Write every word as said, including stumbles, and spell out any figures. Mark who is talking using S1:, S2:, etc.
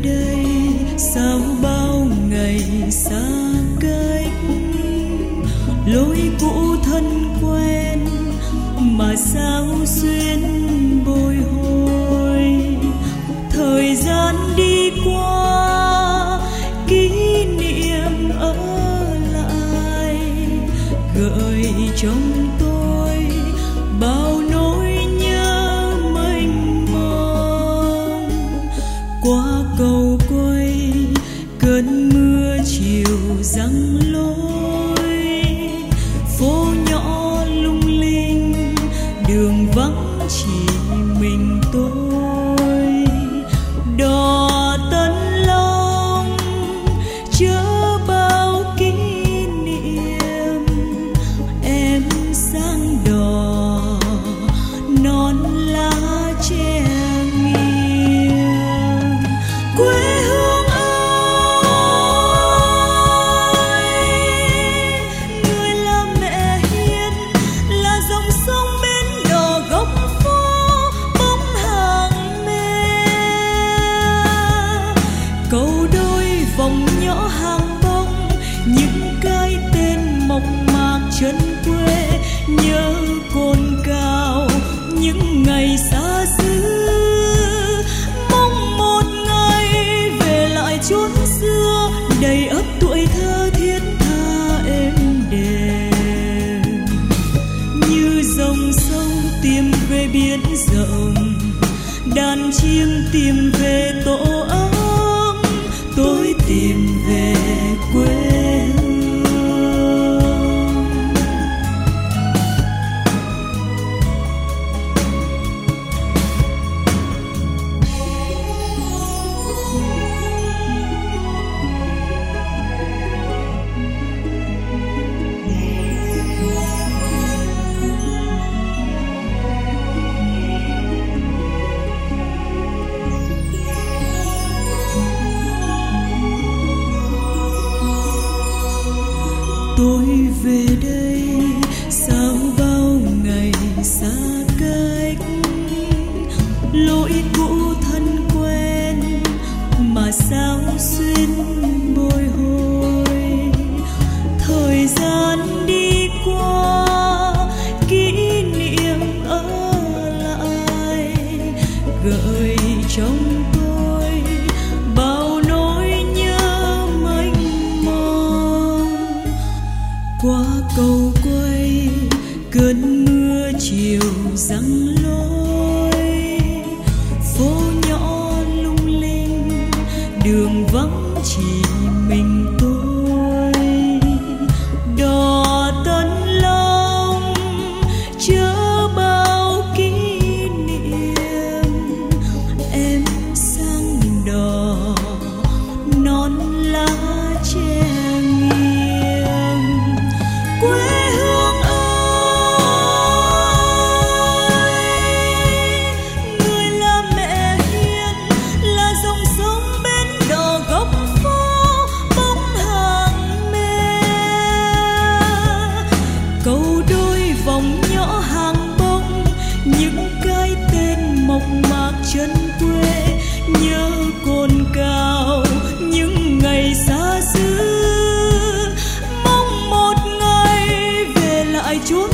S1: đây sau bao ngày xa cách, lối cũ thân quen mà sao duyên bồi hồi. Thời gian đi qua kỷ niệm ở lại, gợi trong tôi bao nỗi nhớ mênh mông. Qua cầu quay cơn mưa chiều giăng lối, phố nhỏ lung linh đường vắng chỉ mình tôi. Đò Tân Long chứa bao kỷ niệm, em sang đò non lá che nghiêng. Quê hương ơi, người là mẹ hiền, là dòng sông bên đò góc phố bóng hàng me. Cầu đôi vòng nhỏ hàng bông, những cái tên mộc mạc chân quê, nhớ cồn cào những ngày xa xứ. Mong một ngày về lại chốn xưa, đầy ấp tuổi thơ thiết tha êm đềm. Như dòng sông tìm về biển rộng, đàn chim tìm về tổ ấm, tôi tìm về quê hương. Tôi về đây sau bao ngày xa cách, lối cũ thân quen mà sao xuyên bồi hồi. Thời gian đi qua kỷ niệm ở lại, gợi trong tôi bao nỗi nhớ mênh mông. Qua cầu quay cơn mưa chiều giăng lối, phố nhỏ lung linh đường vắng chỉ mình tôi. Đò Tân Long chứa bao kỷ niệm, em sang đò non lá che nghiêng. Quê hương ơi, người là mẹ hiền, là dòng sông bên đò góc phố bóng hàng me. Cầu đôi vòng nhỏ hàng bông, những cái tên mộc mạc chân quê, nhớ cồn cào những ngày xa xứ. Mong một ngày về lại chốn